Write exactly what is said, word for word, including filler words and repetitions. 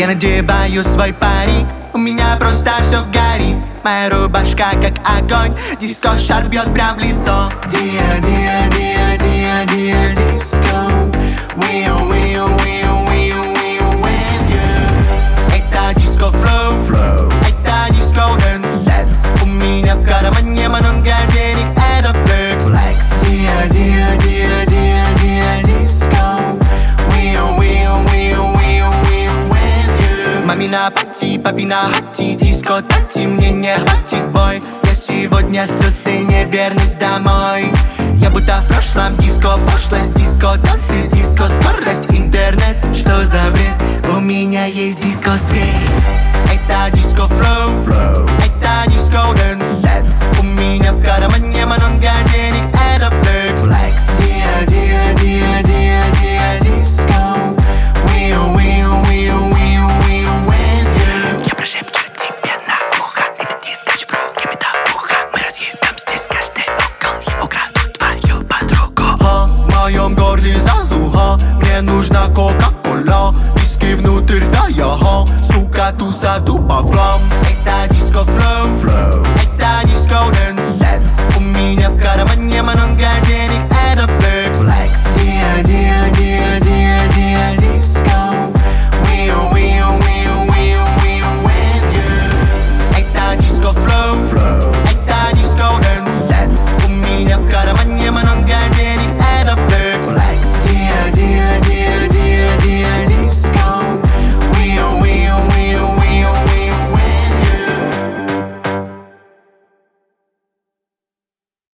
Я надеваю свой парик, у меня просто все горит. Моя рубашка как огонь, диско-шар бьет прям в лицо. Dia, dia, dia, dia, dia, disco. We are, we are, we are, we are, we are with you. Это диско-флоу, Flow, это диско-дэнс. dance, У меня в кармане много денег, это флекс. flex. Dia, dia, dia, dia, dia, disco. We are, we are, we are, we are, we are with you. Мамина пати, папина хати, диско танти, мне не хватит бой. Я сегодня с трассы, неверность домой. Я будто в прошлом, диско, пошлость, диско, танцы, диско, скорость, интернет. Что за бред? У меня есть диско-свет. Это диско-флоу, Flow, это диско-дэнс. dance, У меня в кармане много денег, это флекс. flex. Dia, dia, dia, dia, dia, disco. We are, we are, we are, we are, we are with you. Я прошепчу тебе на ухо, это дискач в руки медовуха. Мы разъебем здесь каждый угол, я украду твою подругу. Ха, в моем горле зазуха, мне нужна кока-кола. Виски внутрь, да я ха, сука, туса, дуба.